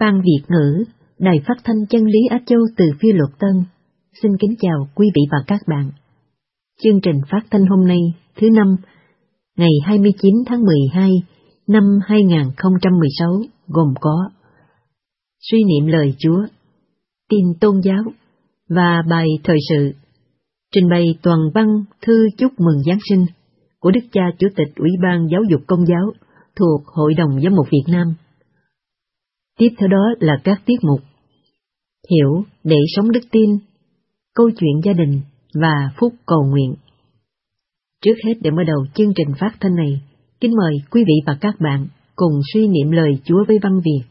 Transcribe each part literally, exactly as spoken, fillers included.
Ban Việt ngữ, Đài Phát thanh Chân lý Á Châu từ Phi Luật Tân, xin kính chào quý vị và các bạn. Chương trình phát thanh hôm nay, thứ năm, ngày hai mươi chín tháng mười hai năm hai nghìn không trăm mười sáu, gồm có suy niệm lời Chúa, tin tôn giáo và bài thời sự, trình bày toàn văn thư chúc mừng Giáng sinh của Đức Cha Chủ tịch Ủy ban Giáo dục Công giáo thuộc Hội đồng Giám mục Việt Nam. Tiếp theo đó là các tiết mục Hiểu để sống đức tin, câu chuyện gia đình và phút cầu nguyện. Trước hết, để mở đầu chương trình phát thanh này, kính mời quý vị và các bạn cùng suy niệm lời Chúa với văn Việt.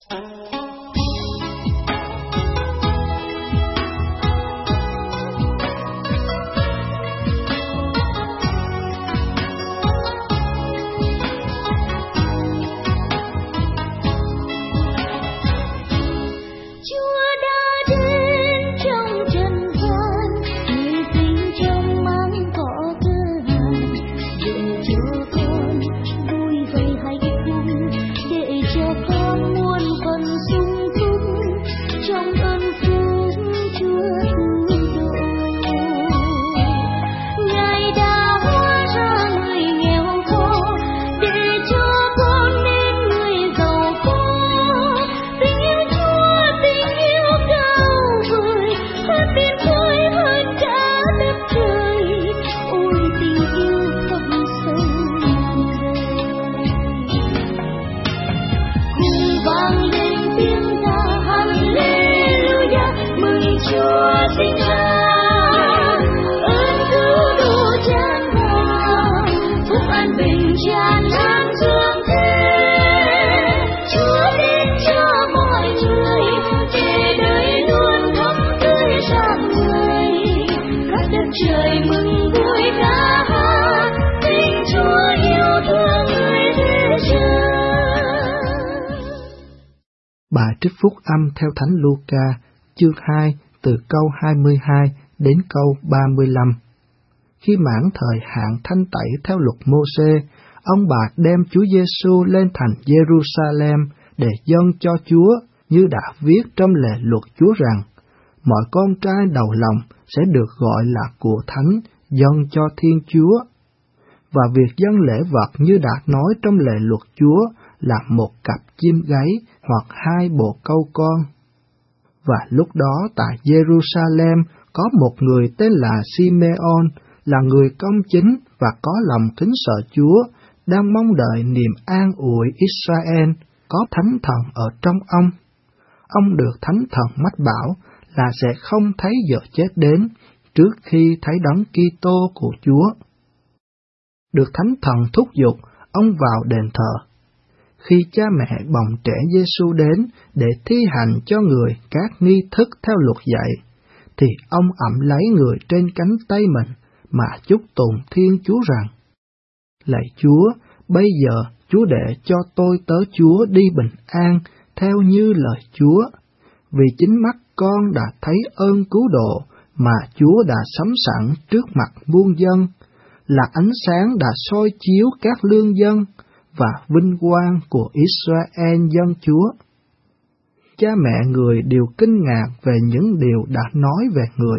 Bài trích phúc âm theo Thánh Luca, chương hai, từ câu hai mươi hai đến câu ba mươi lăm. Khi mãn thời hạn thanh tẩy theo luật Mô-sê, ông bà đem Chúa Giêsu lên thành Giê-ru-sa-lem để dâng cho Chúa, như đã viết trong lề luật Chúa rằng, mọi con trai đầu lòng sẽ được gọi là của Thánh, dâng cho Thiên Chúa. Và việc dâng lễ vật như đã nói trong lề luật Chúa là một cặp chim gáy hoặc hai bộ câu con. Và lúc đó tại Giê-ru-sa-lem có một người tên là Si-mê-on, là người công chính và có lòng kính sợ Chúa, đang mong đợi niềm an ủi Israel, có Thánh Thần ở trong ông. Ông được Thánh Thần mách bảo là sẽ không thấy giờ chết đến trước khi thấy Đấng Kitô của Chúa. Được Thánh Thần thúc giục, ông vào đền thờ. Khi cha mẹ bồng trẻ Giêsu đến để thi hành cho người các nghi thức theo luật dạy, thì ông ẵm lấy người trên cánh tay mình mà chúc tụng Thiên Chúa rằng: Lạy Chúa, bây giờ Chúa để cho tôi tớ Chúa đi bình an theo như lời Chúa, vì chính mắt con đã thấy ơn cứu độ mà Chúa đã sắm sẵn trước mặt muôn dân, là ánh sáng đã soi chiếu các lương dân và vinh quang của Israel dân Chúa. Cha mẹ người đều kinh ngạc về những điều đã nói về người.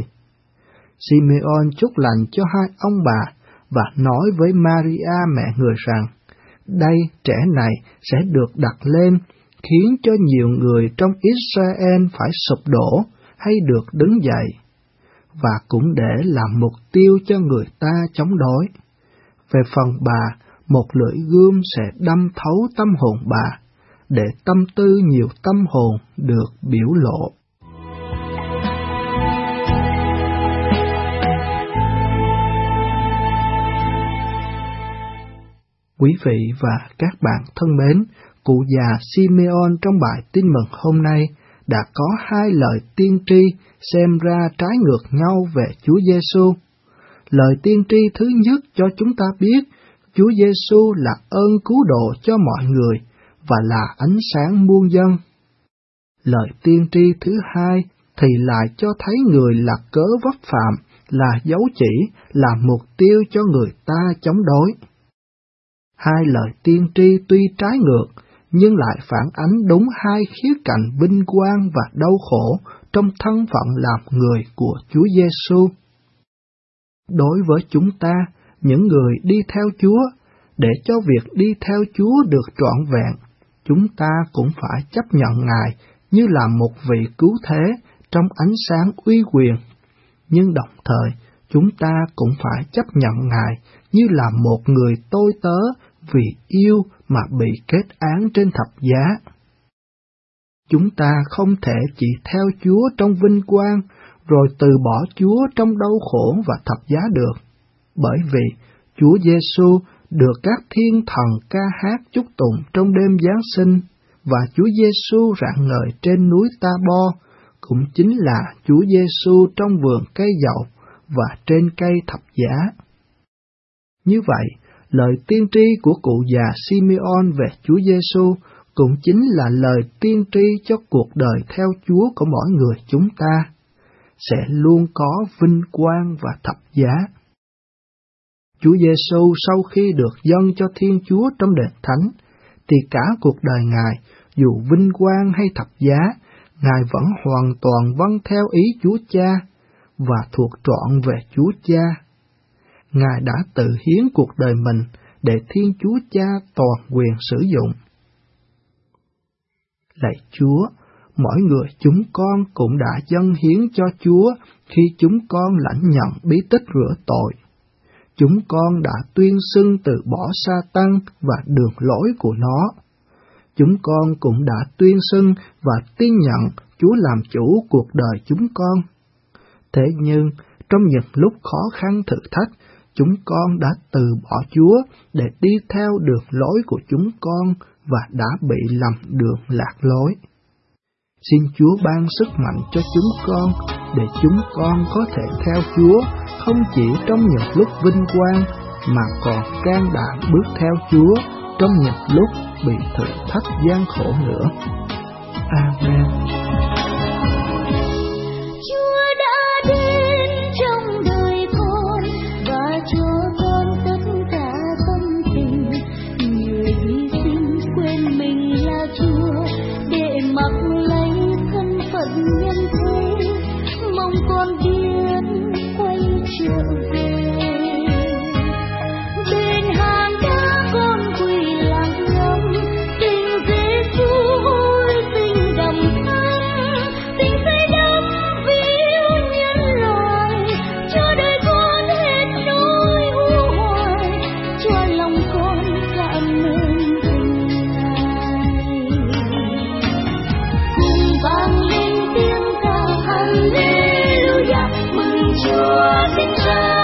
Si-mê-on chúc lành cho hai ông bà và nói với Maria mẹ người rằng, đây trẻ này sẽ được đặt lên, khiến cho nhiều người trong Israel phải sụp đổ hay được đứng dậy, và cũng để làm mục tiêu cho người ta chống đối. Về phần bà, một lưỡi gươm sẽ đâm thấu tâm hồn bà, để tâm tư nhiều tâm hồn được biểu lộ. Quý vị và các bạn thân mến, cụ già Si-mê-on trong bài tin mừng hôm nay đã có hai lời tiên tri xem ra trái ngược nhau về Chúa Giêsu. Lời tiên tri thứ nhất cho chúng ta biết Chúa Giêsu là ơn cứu độ cho mọi người và là ánh sáng muôn dân. Lời tiên tri thứ hai thì lại cho thấy người là cớ vấp phạm, là dấu chỉ, là mục tiêu cho người ta chống đối. Hai lời tiên tri tuy trái ngược, nhưng lại phản ánh đúng hai khía cạnh vinh quang và đau khổ trong thân phận làm người của Chúa Giêsu. Đối với chúng ta, những người đi theo Chúa, để cho việc đi theo Chúa được trọn vẹn, chúng ta cũng phải chấp nhận Ngài như là một vị cứu thế trong ánh sáng uy quyền. Nhưng đồng thời, chúng ta cũng phải chấp nhận Ngài như là một người tôi tớ vì yêu mà bị kết án trên thập giá. Chúng ta không thể chỉ theo Chúa trong vinh quang, rồi từ bỏ Chúa trong đau khổ và thập giá được, bởi vì Chúa Giêsu được các thiên thần ca hát chúc tụng trong đêm Giáng sinh, và Chúa Giêsu rạng ngời trên núi Ta-bo, cũng chính là Chúa Giêsu trong vườn cây dầu và trên cây thập giá. Như vậy, lời tiên tri của cụ già Simeon về Chúa Giêsu cũng chính là lời tiên tri cho cuộc đời theo Chúa của mỗi người chúng ta, sẽ luôn có vinh quang và thập giá. Chúa Giêsu sau khi được dâng cho Thiên Chúa trong đền thánh, thì cả cuộc đời Ngài, dù vinh quang hay thập giá, Ngài vẫn hoàn toàn vâng theo ý Chúa Cha và thuộc trọn về Chúa Cha. Ngài đã tự hiến cuộc đời mình để Thiên Chúa Cha toàn quyền sử dụng. Lạy Chúa, mỗi người chúng con cũng đã dâng hiến cho Chúa khi chúng con lãnh nhận bí tích rửa tội. Chúng con đã tuyên xưng từ bỏ Sa-tan và đường lối của nó. Chúng con cũng đã tuyên xưng và tin nhận Chúa làm chủ cuộc đời chúng con. Thế nhưng, trong những lúc khó khăn thử thách, chúng con đã từ bỏ Chúa để đi theo đường lối của chúng con và đã bị lầm đường lạc lối. Xin Chúa ban sức mạnh cho chúng con để chúng con có thể theo Chúa không chỉ trong những lúc vinh quang mà còn can đảm bước theo Chúa trong những lúc bị thử thách gian khổ nữa. Amen. Chúa đã đến trong đời con và cho con tất cả tâm tình, người hy sinh quên mình là Chúa để mặc lấy thân phận nhân thế, mong con biết quay trở về. Bên hàng đá con quỳ lặng ngắm, tình Giêsu ôi tình đậm thắm, tình say đắm vì yêu nhân loại, cho đời con hết nỗi u hoài, cho lòng con cạn nơi tình Ngài. Cùng vang lên tiếng ca Hallelujah, mừng Chúa sinh ra.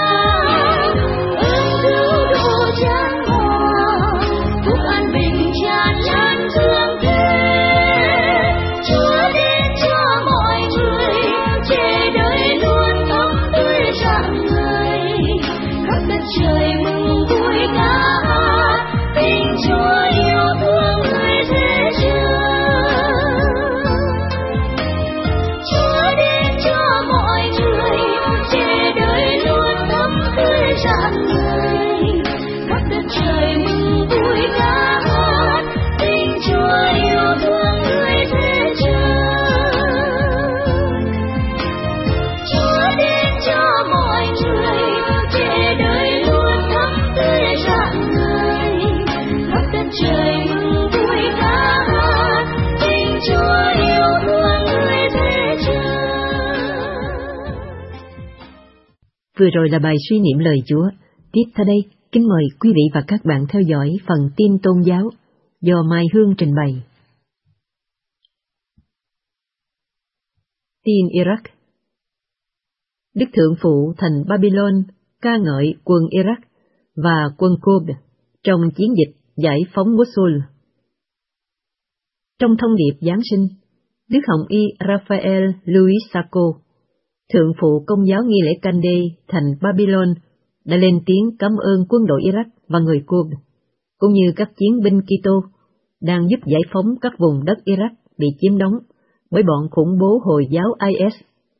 Trời mừng vui ca hát, tình Chúa yêu thương người thế gian. Chúa đến cho mọi người, che đời luôn thắm tươi rạng ngời. Khắp đất trời mừng vui ca hát, tình Chúa yêu thương người thế gian. Chúa đến cho mọi người, che đời trời mừng vui ca hát, tình Chúa yêu thương người thế gian. Vừa rồi là bài suy niệm lời Chúa. Tiếp theo đây, kính mời quý vị và các bạn theo dõi phần tin tôn giáo do Mai Hương trình bày. Tin Iraq. Đức Thượng Phụ thành Babylon ca ngợi quân Iraq và quân Kurd trong chiến dịch giải phóng Mosul. Trong thông điệp Giáng sinh, Đức Hồng Y Raphael Louis Sacco, Thượng Phụ Công giáo nghi lễ Candé thành Babylon, đã lên tiếng cảm ơn quân đội Iraq và người Kurd, cũng như các chiến binh Kitô đang giúp giải phóng các vùng đất Iraq bị chiếm đóng bởi bọn khủng bố Hồi giáo I S.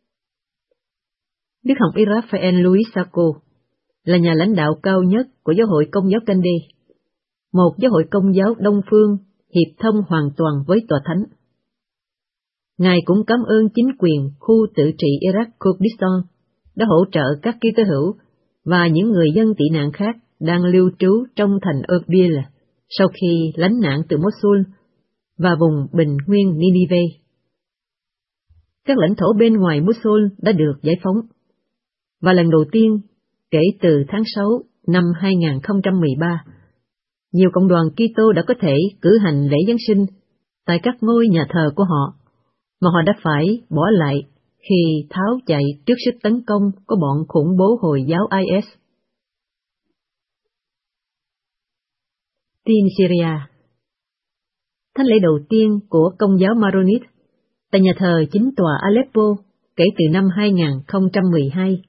Đức Hồng Y Raphael Louis Sacco là nhà lãnh đạo cao nhất của giáo hội Công giáo Candé, một giáo hội Công giáo Đông phương hiệp thông hoàn toàn với tòa thánh. Ngài cũng cảm ơn chính quyền khu tự trị Iraq Kurdistan đã hỗ trợ các Kitô hữu và những người dân tị nạn khác đang lưu trú trong thành Erbil sau khi lánh nạn từ Mosul và vùng bình nguyên Ninive. Các lãnh thổ bên ngoài Mosul đã được giải phóng, và lần đầu tiên kể từ tháng sáu năm hai nghìn không trăm mười ba, nhiều cộng đoàn Kitô đã có thể cử hành lễ Giáng sinh tại các ngôi nhà thờ của họ, mà họ đã phải bỏ lại khi tháo chạy trước sức tấn công của bọn khủng bố Hồi giáo i ét. Tin Syria. Thánh lễ đầu tiên của Công giáo Maronite tại nhà thờ chính tòa Aleppo kể từ năm hai nghìn không trăm mười hai.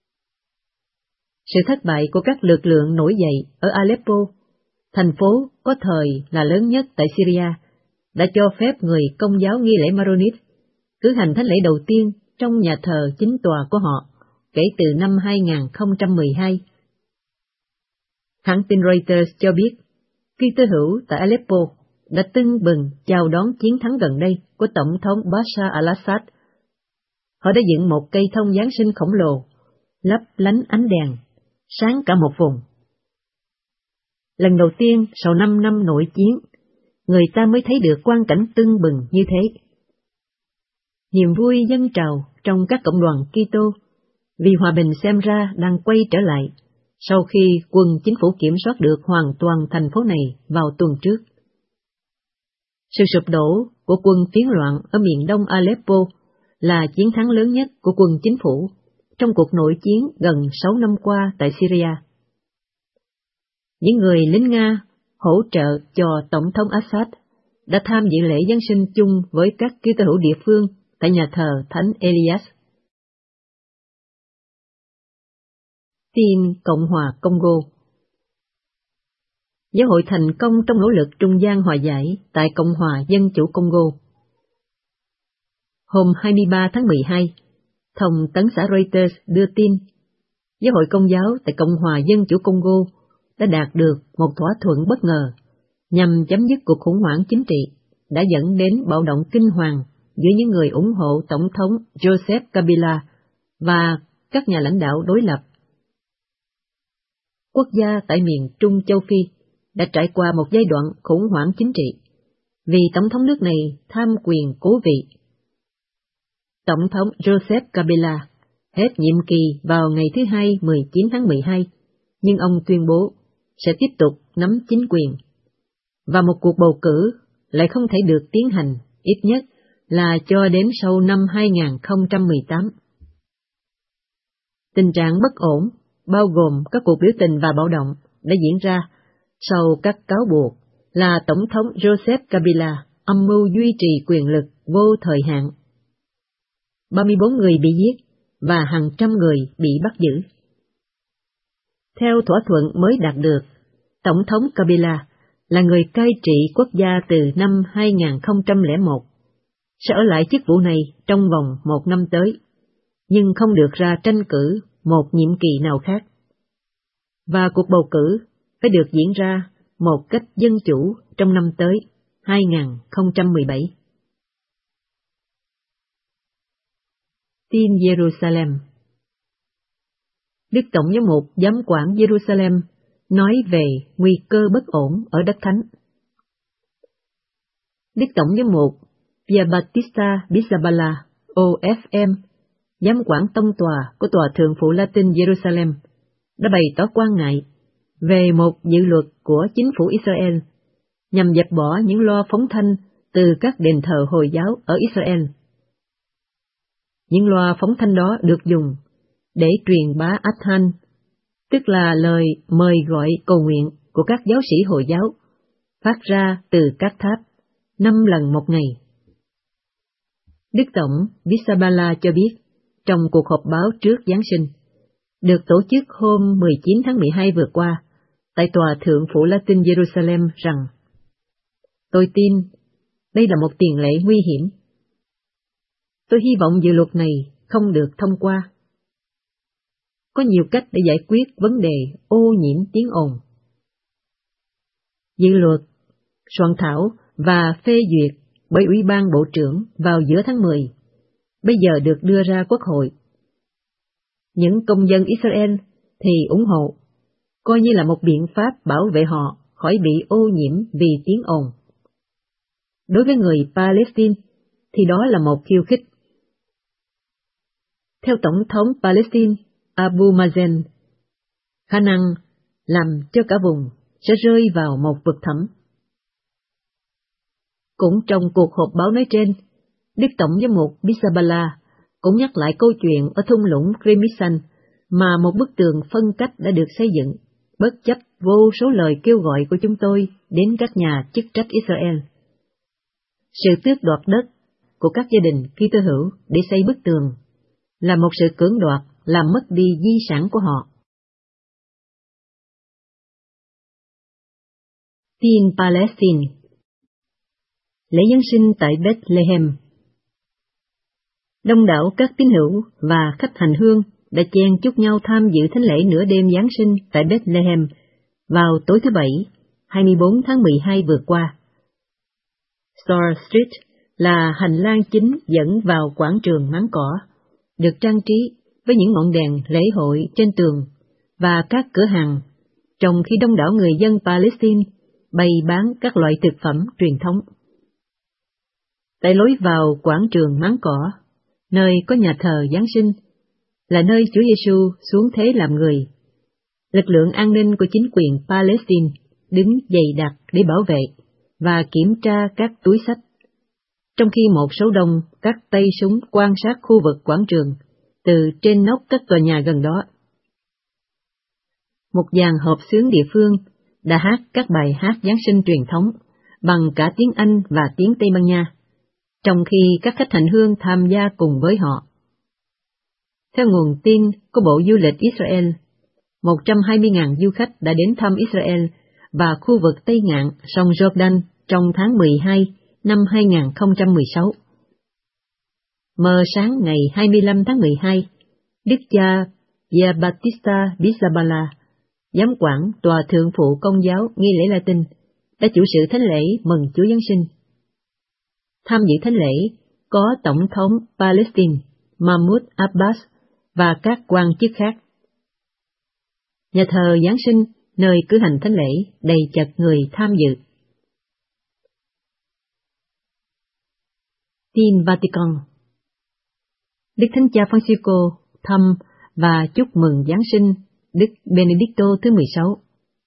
Sự thất bại của các lực lượng nổi dậy ở Aleppo, thành phố có thời là lớn nhất tại Syria, đã cho phép người Công giáo nghi lễ Maronite cử hành thánh lễ đầu tiên trong nhà thờ chính tòa của họ kể từ năm hai nghìn không trăm mười hai. Hãng tin Reuters cho biết, Kitô hữu tại Aleppo đã tưng bừng chào đón chiến thắng gần đây của Tổng thống Bashar al-Assad. Họ đã dựng một cây thông Giáng sinh khổng lồ, lấp lánh ánh đèn, sáng cả một vùng. Lần đầu tiên sau năm năm nội chiến, người ta mới thấy được quang cảnh tưng bừng như thế. Niềm vui dâng trào trong các cộng đoàn Kitô vì hòa bình xem ra đang quay trở lại sau khi quân chính phủ kiểm soát được hoàn toàn thành phố này vào tuần trước. Sự sụp đổ của quân phiến loạn ở miền đông Aleppo là chiến thắng lớn nhất của quân chính phủ trong cuộc nội chiến gần sáu năm qua tại Syria. Những người lính Nga hỗ trợ cho Tổng thống Assad đã tham dự lễ Giáng sinh chung với các Kitô hữu địa phương tại nhà thờ Thánh Elias. Tin Cộng hòa Congo. Giáo hội thành công trong nỗ lực trung gian hòa giải tại Cộng hòa Dân chủ Congo. Hôm hai mươi ba tháng mười hai, thông tấn xã Reuters đưa tin, Giáo hội Công giáo tại Cộng hòa Dân chủ Congo đã đạt được một thỏa thuận bất ngờ nhằm chấm dứt cuộc khủng hoảng chính trị đã dẫn đến bạo động kinh hoàng giữa những người ủng hộ Tổng thống Joseph Kabila và các nhà lãnh đạo đối lập. Quốc gia tại miền Trung châu Phi đã trải qua một giai đoạn khủng hoảng chính trị vì Tổng thống nước này tham quyền cố vị. Tổng thống Joseph Kabila hết nhiệm kỳ vào ngày thứ Hai mười chín tháng mười hai, nhưng ông tuyên bố sẽ tiếp tục nắm chính quyền, và một cuộc bầu cử lại không thể được tiến hành ít nhất là cho đến sau năm hai nghìn không trăm mười tám. Tình trạng bất ổn, bao gồm các cuộc biểu tình và bạo động, đã diễn ra sau các cáo buộc là Tổng thống Joseph Kabila âm mưu duy trì quyền lực vô thời hạn. ba mươi bốn người bị giết và hàng trăm người bị bắt giữ. Theo thỏa thuận mới đạt được, Tổng thống Kabila là người cai trị quốc gia từ năm hai nghìn không trăm lẻ một, sẽ ở lại chức vụ này trong vòng một năm tới, nhưng không được ra tranh cử một nhiệm kỳ nào khác. Và cuộc bầu cử phải được diễn ra một cách dân chủ trong năm tới, hai nghìn không trăm mười bảy. Tin Jerusalem. Đức Tổng giám mục giám quản Jerusalem nói về nguy cơ bất ổn ở đất thánh. Đức Tổng giám mục Pierbattista Pizzaballa, O F M, giám quản tông tòa của Tòa Thượng phụ Latin Jerusalem, đã bày tỏ quan ngại về một dự luật của chính phủ Israel nhằm dẹp bỏ những loa phóng thanh từ các đền thờ Hồi giáo ở Israel. Những loa phóng thanh đó được dùng để truyền bá Adhan, tức là lời mời gọi cầu nguyện của các giáo sĩ Hồi giáo, phát ra từ các tháp, năm lần một ngày. Đức Tổng Pizzaballa cho biết trong cuộc họp báo trước Giáng sinh, được tổ chức hôm mười chín tháng mười hai vừa qua, tại Tòa Thượng phụ Latin Jerusalem rằng: Tôi tin đây là một tiền lệ nguy hiểm. Tôi hy vọng dự luật này không được thông qua. Có nhiều cách để giải quyết vấn đề ô nhiễm tiếng ồn. Dự luật soạn thảo và phê duyệt bởi Ủy ban Bộ trưởng vào giữa tháng mười, bây giờ được đưa ra Quốc hội. Những công dân Israel thì ủng hộ, coi như là một biện pháp bảo vệ họ khỏi bị ô nhiễm vì tiếng ồn. Đối với người Palestine thì đó là một khiêu khích. Theo Tổng thống Palestine Abu Mazen, khả năng làm cho cả vùng sẽ rơi vào một vực thẳm. Cũng trong cuộc họp báo nói trên, Đức Tổng giám mục Pizzaballa cũng nhắc lại câu chuyện ở thung lũng Remisan mà một bức tường phân cách đã được xây dựng, bất chấp vô số lời kêu gọi của chúng tôi đến các nhà chức trách Israel. Sự tước đoạt đất của các gia đình Kitô hữu để xây bức tường là một sự cưỡng đoạt làm mất đi di sản của họ. Tin Palestine. Lễ Giáng sinh tại Bethlehem. Đông đảo các tín hữu và khách hành hương đã chen chúc nhau tham dự thánh lễ nửa đêm Giáng sinh tại Bethlehem vào tối thứ Bảy, hai mươi bốn tháng mười hai vừa qua. Star Street là hành lang chính dẫn vào quảng trường Máng Cỏ, được trang trí với những ngọn đèn lễ hội trên tường và các cửa hàng, trong khi đông đảo người dân Palestine bày bán các loại thực phẩm truyền thống. Tại lối vào quảng trường Máng Cỏ, nơi có nhà thờ Giáng sinh, là nơi Chúa Giêsu xuống thế làm người, lực lượng an ninh của chính quyền Palestine đứng dày đặc để bảo vệ và kiểm tra các túi xách, trong khi một số đông các tay súng quan sát khu vực quảng trường từ trên nóc các tòa nhà gần đó. Một dàn hợp xướng địa phương đã hát các bài hát Giáng sinh truyền thống bằng cả tiếng Anh và tiếng Tây Ban Nha, trong khi các khách hành hương tham gia cùng với họ. Theo nguồn tin của Bộ Du lịch Israel, một trăm hai mươi nghìn du khách đã đến thăm Israel và khu vực Tây Ngạn sông Jordan trong tháng mười hai năm hai nghìn không trăm mười sáu. Mờ sáng ngày hai mươi lăm tháng mười hai, Đức cha Giambattista Pizzaballa, giám quản tòa thượng phụ Công giáo nghi lễ Latin, đã chủ sự thánh lễ mừng Chúa Giáng sinh. Tham dự thánh lễ có Tổng thống Palestine Mahmoud Abbas và các quan chức khác. Nhà thờ Giáng sinh nơi cử hành thánh lễ đầy chật người tham dự. Tin Vatican. Đức Thánh Cha Francisco thăm và chúc mừng Giáng sinh Đức Benedicto thứ mười sáu.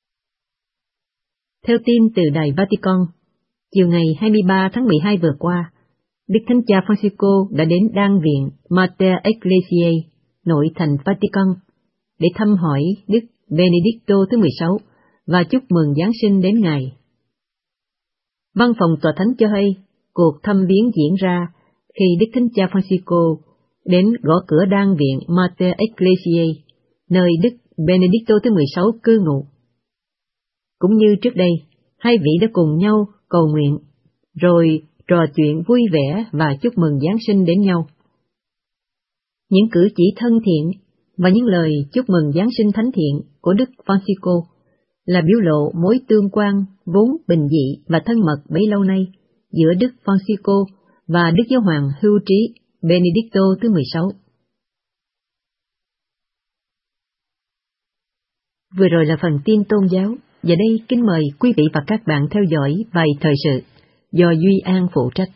Theo tin từ Đài Vatican, chiều ngày hai mươi ba tháng mười hai vừa qua, Đức Thánh Cha Francisco đã đến Đan viện Mater Ecclesiae, nội thành Vatican, để thăm hỏi Đức Benedicto thứ mười sáu và chúc mừng Giáng sinh đến Ngài. Văn phòng Tòa Thánh cho hay, cuộc thăm viếng diễn ra khi Đức Thánh Cha Francisco đến gõ cửa Đan viện Mater Ecclesiae, nơi Đức Benedicto thứ mười sáu cư ngụ. Cũng như trước đây, hai vị đã cùng nhau cầu nguyện, rồi trò chuyện vui vẻ và chúc mừng Giáng sinh đến nhau. Những cử chỉ thân thiện và những lời chúc mừng Giáng sinh thánh thiện của Đức Francisco là biểu lộ mối tương quan vốn bình dị và thân mật bấy lâu nay giữa Đức Francisco và Đức Giáo hoàng hưu trí Benedicto thứ mười sáu. Vừa rồi là phần tin tôn giáo, và đây kính mời quý vị và các bạn theo dõi bài thời sự do Duy An phụ trách.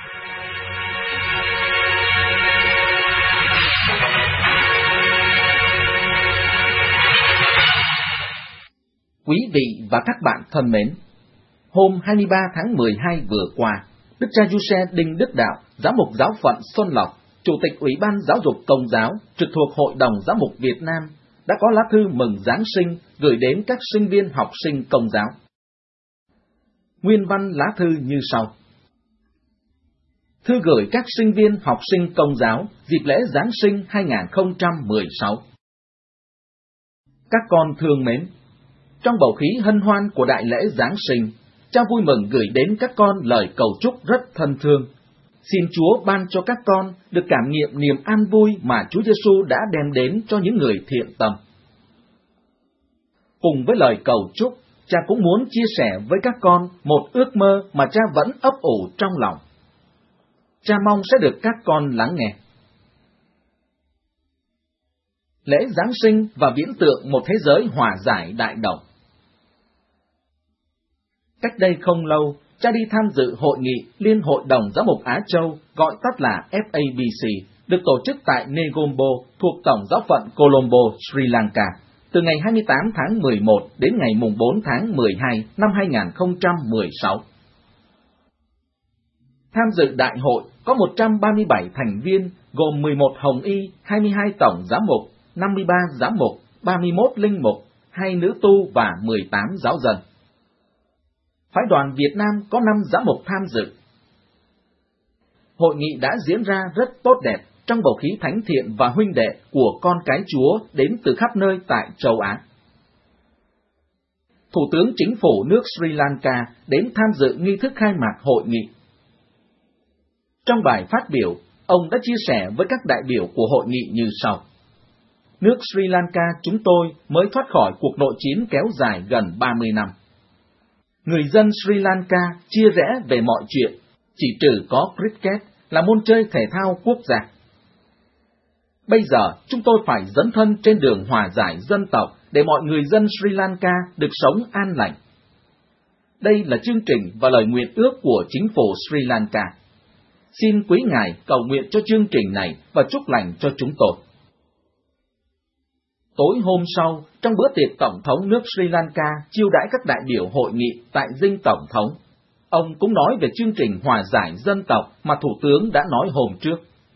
Quý vị và các bạn thân mến, hôm hai mươi ba tháng mười hai vừa qua, Đức cha Giuse Đinh Đức Đạo, giám mục giáo phận Xuân Lộc, Chủ tịch Ủy ban Giáo dục Công giáo trực thuộc Hội đồng Giám mục Việt Nam, đã có lá thư mừng Giáng sinh gửi đến các sinh viên học sinh Công giáo. Nguyên văn lá thư như sau. Thư gửi các sinh viên học sinh Công giáo dịp lễ Giáng sinh hai nghìn không trăm mười sáu. Các con thương mến, trong bầu khí hân hoan của đại lễ Giáng sinh, cha vui mừng gửi đến các con lời cầu chúc rất thân thương. Xin Chúa ban cho các con được cảm nghiệm niềm an vui mà Chúa Giêsu đã đem đến cho những người thiện tâm. Cùng với lời cầu chúc, cha cũng muốn chia sẻ với các con một ước mơ mà cha vẫn ấp ủ trong lòng. Cha mong sẽ được các con lắng nghe. Lễ Giáng sinh và viễn tượng một thế giới hòa giải đại đồng. Cách đây không lâu, cha đi tham dự hội nghị Liên hội đồng Giám mục Á Châu, gọi tắt là F A B C, được tổ chức tại Negombo thuộc Tổng giáo phận Colombo, Sri Lanka, từ ngày hai mươi tám tháng mười một đến ngày mùng bốn tháng mười hai năm hai nghìn không trăm mười sáu. Tham dự đại hội có một trăm ba mươi bảy thành viên, gồm mười một hồng y, hai mươi hai tổng giám mục, năm mươi ba giám mục, ba mươi mốt linh mục, hai nữ tu và mười tám giáo dân. Phái đoàn Việt Nam có năm giám mục tham dự. Hội nghị đã diễn ra rất tốt đẹp trong bầu khí thánh thiện và huynh đệ của con cái Chúa đến từ khắp nơi tại châu Á. Thủ tướng Chính phủ nước Sri Lanka đến tham dự nghi thức khai mạc hội nghị. Trong bài phát biểu, ông đã chia sẻ với các đại biểu của hội nghị như sau. Nước Sri Lanka chúng tôi mới thoát khỏi cuộc nội chiến kéo dài gần ba mươi năm. Người dân Sri Lanka chia rẽ về mọi chuyện, chỉ trừ có cricket là môn chơi thể thao quốc gia. Bây giờ chúng tôi phải dấn thân trên đường hòa giải dân tộc để mọi người dân Sri Lanka được sống an lành. Đây là chương trình và lời nguyện ước của chính phủ Sri Lanka. Xin quý ngài cầu nguyện cho chương trình này và chúc lành cho chúng tôi. Tối hôm sau, trong bữa tiệc Tổng thống nước Sri Lanka chiêu đãi các đại biểu hội nghị tại dinh Tổng thống, ông cũng nói về chương trình hòa giải dân tộc mà Thủ tướng đã nói hôm trước.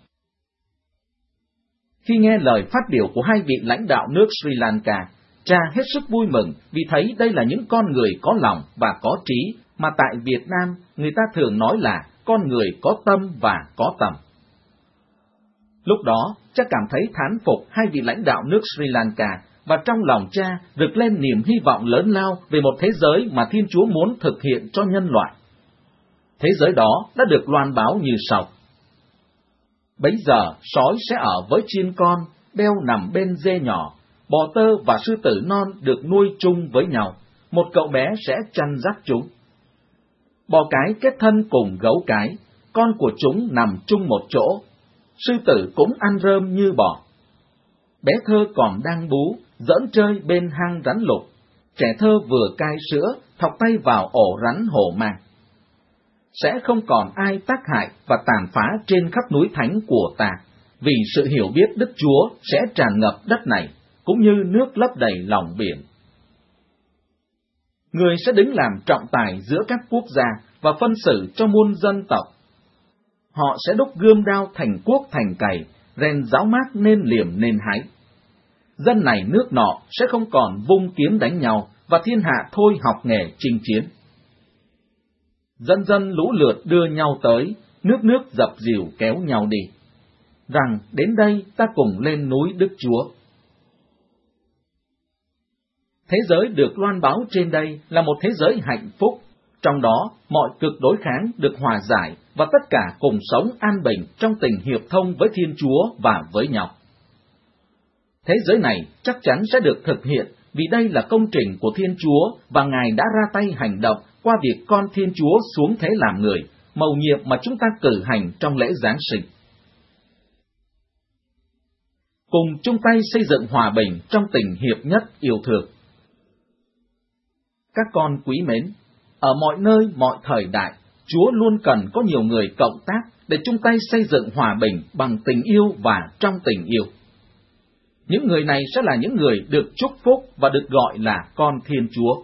Khi nghe lời phát biểu của hai vị lãnh đạo nước Sri Lanka, cha hết sức vui mừng vì thấy đây là những con người có lòng và có trí, mà tại Việt Nam người ta thường nói là con người có tâm và có tầm. Lúc đó, cha cảm thấy thán phục hai vị lãnh đạo nước Sri Lanka, và trong lòng cha rực lên niềm hy vọng lớn lao về một thế giới mà Thiên Chúa muốn thực hiện cho nhân loại. Thế giới đó đã được loan báo như sau. Bấy giờ sói sẽ ở với chiên con, beo nằm bên dê nhỏ, bò tơ và sư tử non được nuôi chung với nhau, một cậu bé sẽ chăn dắt chúng. Bò cái kết thân cùng gấu cái, con của chúng nằm chung một chỗ, sư tử cũng ăn rơm như bò. Bé thơ còn đang bú, giỡn chơi bên hang rắn lục, trẻ thơ vừa cai sữa, thọc tay vào ổ rắn hổ mang. Sẽ không còn ai tác hại và tàn phá trên khắp núi thánh của ta, vì sự hiểu biết Đức Chúa sẽ tràn ngập đất này, cũng như nước lấp đầy lòng biển. Người sẽ đứng làm trọng tài giữa các quốc gia và phân xử cho muôn dân tộc. Họ sẽ đúc gươm đao thành cuốc thành cày, rèn giáo mát nên liềm nên hái. Dân này nước nọ sẽ không còn vung kiếm đánh nhau, và thiên hạ thôi học nghề chinh chiến. Dân dân lũ lượt đưa nhau tới, nước nước dập dìu kéo nhau đi. Rằng đến đây ta cùng lên núi Đức Chúa. Thế giới được loan báo trên đây là một thế giới hạnh phúc, trong đó mọi cực đối kháng được hòa giải và tất cả cùng sống an bình trong tình hiệp thông với Thiên Chúa và với nhau. Thế giới này chắc chắn sẽ được thực hiện vì đây là công trình của Thiên Chúa và Ngài đã ra tay hành động qua việc con Thiên Chúa xuống thế làm người, mầu nhiệm mà chúng ta cử hành trong lễ Giáng sinh. Cùng chung tay xây dựng hòa bình trong tình hiệp nhất yêu thương. Các con quý mến, ở mọi nơi, mọi thời đại, Chúa luôn cần có nhiều người cộng tác để chung tay xây dựng hòa bình bằng tình yêu và trong tình yêu. Những người này sẽ là những người được chúc phúc và được gọi là con Thiên Chúa.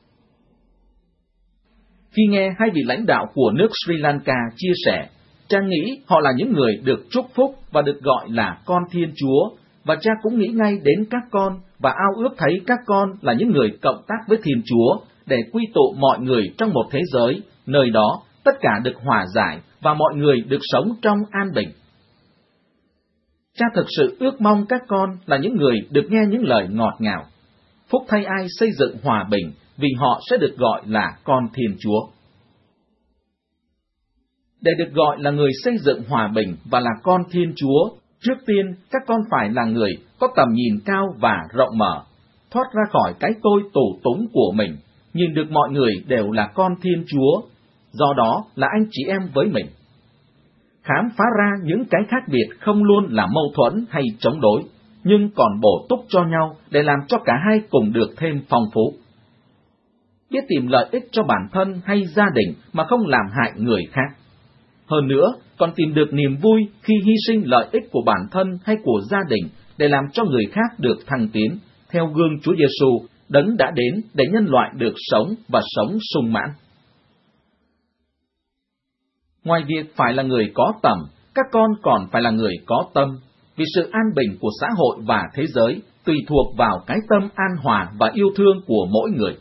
Khi nghe hai vị lãnh đạo của nước Sri Lanka chia sẻ, cha nghĩ họ là những người được chúc phúc và được gọi là con Thiên Chúa, và cha cũng nghĩ ngay đến các con và ao ước thấy các con là những người cộng tác với Thiên Chúa để quy tụ mọi người trong một thế giới, nơi đó tất cả được hòa giải và mọi người được sống trong an bình. Cha thực sự ước mong các con là những người được nghe những lời ngọt ngào. Phúc thay ai xây dựng hòa bình, vì họ sẽ được gọi là con Thiên Chúa. Để được gọi là người xây dựng hòa bình và là con Thiên Chúa, trước tiên các con phải là người có tầm nhìn cao và rộng mở, thoát ra khỏi cái tôi tù túng của mình, nhìn được mọi người đều là con Thiên Chúa, do đó là anh chị em với mình. Khám phá ra những cái khác biệt không luôn là mâu thuẫn hay chống đối, nhưng còn bổ túc cho nhau để làm cho cả hai cùng được thêm phong phú. Biết tìm lợi ích cho bản thân hay gia đình mà không làm hại người khác. Hơn nữa, còn tìm được niềm vui khi hy sinh lợi ích của bản thân hay của gia đình để làm cho người khác được thăng tiến, theo gương Chúa Giêsu, Đấng đã đến để nhân loại được sống và sống sung mãn. Ngoài việc phải là người có tầm, các con còn phải là người có tâm, vì sự an bình của xã hội và thế giới tùy thuộc vào cái tâm an hòa và yêu thương của mỗi người.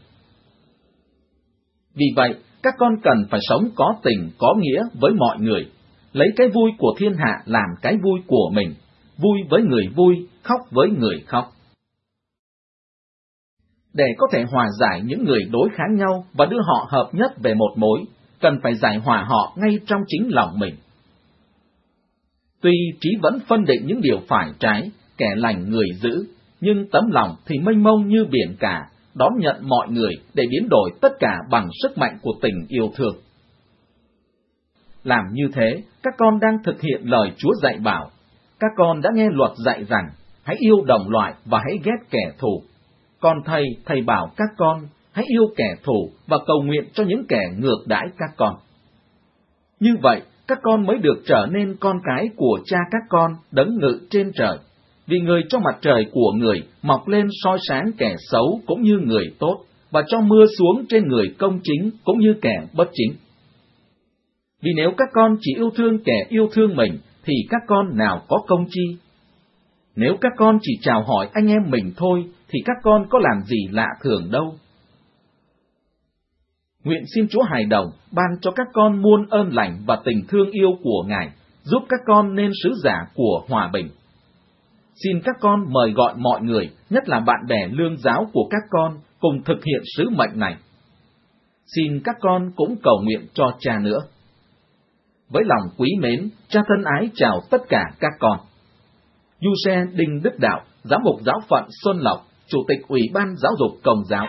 Vì vậy, các con cần phải sống có tình, có nghĩa với mọi người, lấy cái vui của thiên hạ làm cái vui của mình, vui với người vui, khóc với người khóc. Để có thể hòa giải những người đối kháng nhau và đưa họ hợp nhất về một mối, cần phải giải hòa họ ngay trong chính lòng mình. Tuy trí vẫn phân định những điều phải trái, kẻ lành người dữ, nhưng tấm lòng thì mênh mông như biển cả, đón nhận mọi người để biến đổi tất cả bằng sức mạnh của tình yêu thương. Làm như thế, các con đang thực hiện lời Chúa dạy bảo. Các con đã nghe luật dạy rằng, hãy yêu đồng loại và hãy ghét kẻ thù. Còn thầy, thầy bảo các con, hãy yêu kẻ thù và cầu nguyện cho những kẻ ngược đãi các con. Như vậy, các con mới được trở nên con cái của Cha các con đấng ngự trên trời. Vì người cho mặt trời của người mọc lên soi sáng kẻ xấu cũng như người tốt, và cho mưa xuống trên người công chính cũng như kẻ bất chính. Vì nếu các con chỉ yêu thương kẻ yêu thương mình, thì các con nào có công chi? Nếu các con chỉ chào hỏi anh em mình thôi, thì các con có làm gì lạ thường đâu. Nguyện xin Chúa Hài Đồng ban cho các con muôn ơn lành và tình thương yêu của Ngài, giúp các con nên sứ giả của hòa bình. Xin các con mời gọi mọi người, nhất là bạn bè lương giáo của các con, cùng thực hiện sứ mệnh này. Xin các con cũng cầu nguyện cho Cha nữa. Với lòng quý mến, Cha thân ái chào tất cả các con. Giuse Đinh Đức Đạo, Giám mục Giáo phận Xuân Lộc, Chủ tịch Ủy ban Giáo dục Công giáo.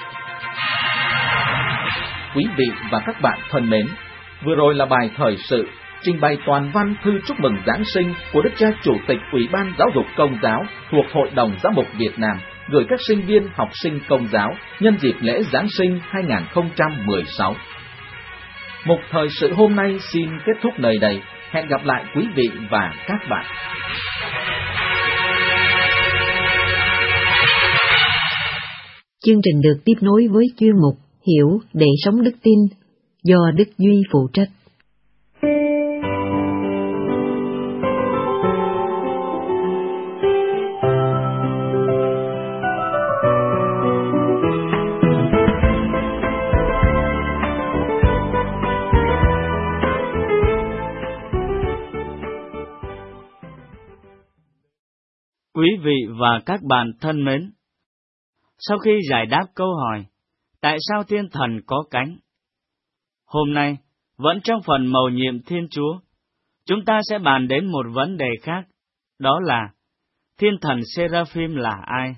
Quý vị và các bạn thân mến, vừa rồi là bài thời sự trình bày toàn văn thư chúc mừng Giáng sinh của Đức Cha Chủ tịch Ủy ban Giáo dục Công giáo thuộc Hội đồng Giám mục Việt Nam gửi các sinh viên học sinh Công giáo nhân dịp lễ Giáng sinh hai không một sáu. Mục thời sự hôm nay xin kết thúc nơi đây. Hẹn gặp lại quý vị và các bạn. Chương trình được tiếp nối với chuyên mục Hiểu để sống đức tin do Đức Duy phụ trách. Quý vị và các bạn thân mến, sau khi giải đáp câu hỏi, tại sao thiên thần có cánh? Hôm nay, vẫn trong phần mầu nhiệm Thiên Chúa, chúng ta sẽ bàn đến một vấn đề khác, đó là thiên thần Seraphim là ai?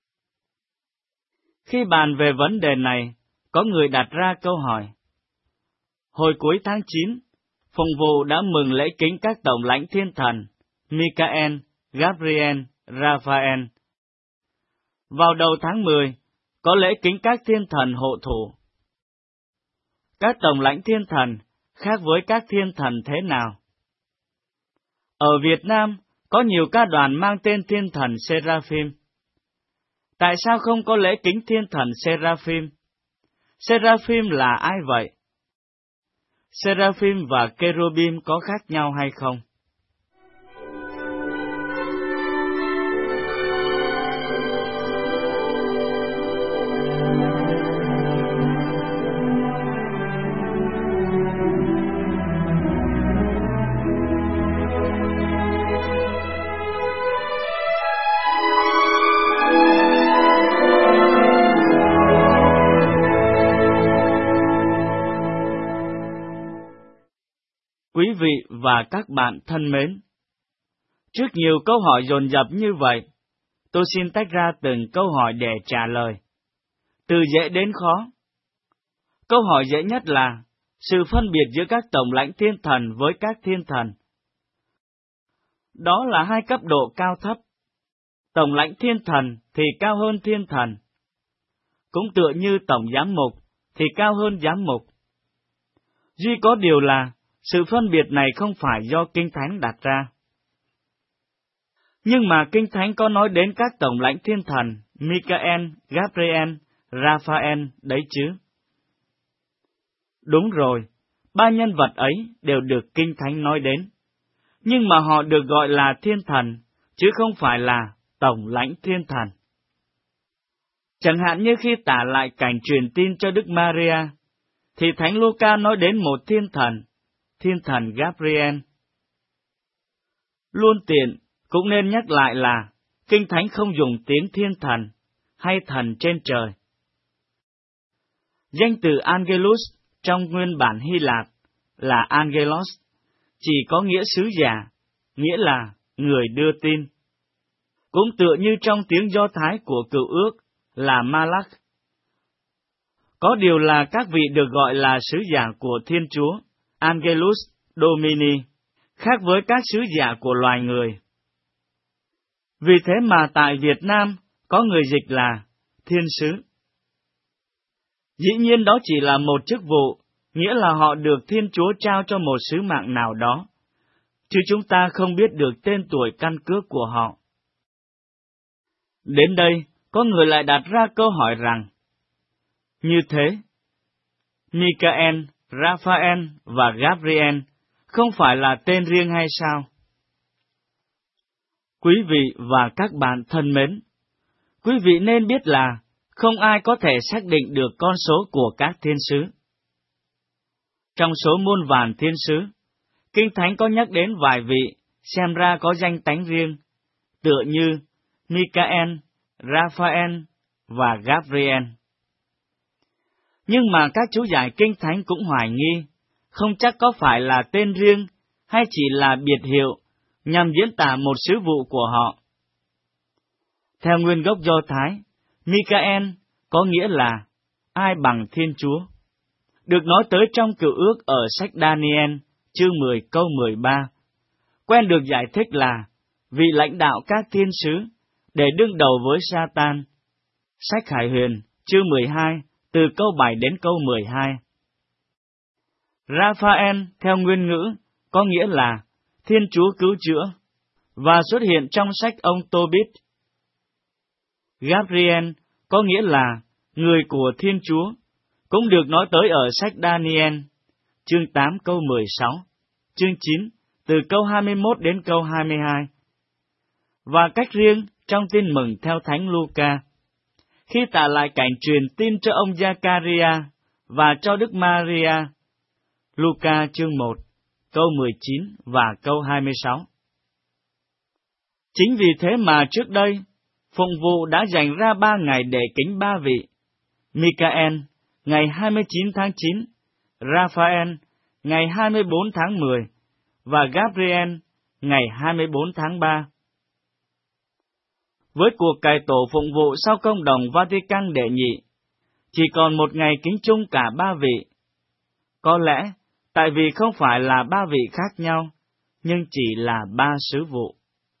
Khi bàn về vấn đề này, có người đặt ra câu hỏi. Hồi cuối tháng chín, phụng vụ đã mừng lễ kính các tổng lãnh thiên thần, Michael, Gabriel, Raphael. Vào đầu tháng mười, có lễ kính các thiên thần hộ thủ. Các tổng lãnh thiên thần khác với các thiên thần thế nào? Ở Việt Nam, có nhiều ca đoàn mang tên thiên thần Seraphim. Tại sao không có lễ kính thiên thần Seraphim? Seraphim là ai vậy? Seraphim và Cherubim có khác nhau hay không? Quý vị và các bạn thân mến, trước nhiều câu hỏi dồn dập như vậy, tôi xin tách ra từng câu hỏi để trả lời. Từ dễ đến khó, Câu hỏi dễ nhất là sự phân biệt giữa các tổng lãnh thiên thần với các thiên thần. Đó là hai cấp độ cao thấp. Tổng lãnh thiên thần thì cao hơn thiên thần. Cũng tựa như tổng giám mục thì cao hơn giám mục. Duy có điều là sự phân biệt này không phải do Kinh Thánh đặt ra. Nhưng mà Kinh Thánh có nói đến các tổng lãnh thiên thần, Michael, Gabriel, Raphael đấy chứ. Đúng rồi, ba nhân vật ấy đều được Kinh Thánh nói đến. Nhưng mà họ được gọi là thiên thần, chứ không phải là tổng lãnh thiên thần. Chẳng hạn như khi tả lại cảnh truyền tin cho Đức Maria, thì Thánh Luca nói đến một thiên thần, thiên thần Gabriel. Luôn tiện, cũng nên nhắc lại là Kinh Thánh không dùng tiếng thiên thần hay thần trên trời. Danh từ Angelus trong nguyên bản Hy Lạp là Angelos, chỉ có nghĩa sứ giả, nghĩa là người đưa tin. Cũng tựa như trong tiếng Do Thái của Cựu Ước là Malach. Có điều là các vị được gọi là sứ giả của Thiên Chúa, Angelus Domini, khác với các sứ giả của loài người. Vì thế mà tại Việt Nam có người dịch là thiên sứ. Dĩ nhiên đó chỉ là một chức vụ, nghĩa là họ được Thiên Chúa trao cho một sứ mạng nào đó, chứ chúng ta không biết được tên tuổi căn cước của họ. Đến đây, có người lại đặt ra câu hỏi rằng, như thế, Michael, Raphael và Gabriel không phải là tên riêng hay sao? Quý vị và các bạn thân mến, quý vị nên biết là không ai có thể xác định được con số của các thiên sứ. Trong số muôn vàn thiên sứ, Kinh Thánh có nhắc đến vài vị xem ra có danh tánh riêng, tựa như Michael, Raphael và Gabriel. Nhưng mà các chú giải Kinh Thánh cũng hoài nghi, không chắc có phải là tên riêng hay chỉ là biệt hiệu nhằm diễn tả một sứ vụ của họ. Theo nguyên gốc Do Thái, Michael có nghĩa là ai bằng Thiên Chúa, được nói tới trong Cựu Ước ở sách Daniel, chương mười câu mười ba, quen được giải thích là vị lãnh đạo các thiên sứ để đương đầu với Sa-tan. Sách Khải Huyền, chương mười hai, từ câu bảy đến câu mười hai. Raphael theo nguyên ngữ có nghĩa là Thiên Chúa cứu chữa, và xuất hiện trong sách ông Tobit. Gabriel có nghĩa là người của Thiên Chúa, cũng được nói tới ở sách Daniel, chương tám câu mười sáu, chương chín, từ câu hai mươi mốt đến câu hai mươi hai. Và cách riêng trong tin mừng theo Thánh Luca, khi tả lại cảnh truyền tin cho ông Giacaria và cho Đức Maria, Luca chương một, câu mười chín và câu hai mươi sáu. Chính vì thế mà trước đây, phụng vụ đã dành ra ba ngày để kính ba vị: Michael, ngày hai mươi chín tháng chín, Raphael, ngày hai mươi bốn tháng mười, và Gabriel, ngày hai mươi bốn tháng ba. Với cuộc cải tổ phụng vụ sau công đồng Vatican đệ nhị, chỉ còn một ngày kính chung cả ba vị. Có lẽ, tại vì không phải là ba vị khác nhau, nhưng chỉ là ba sứ vụ.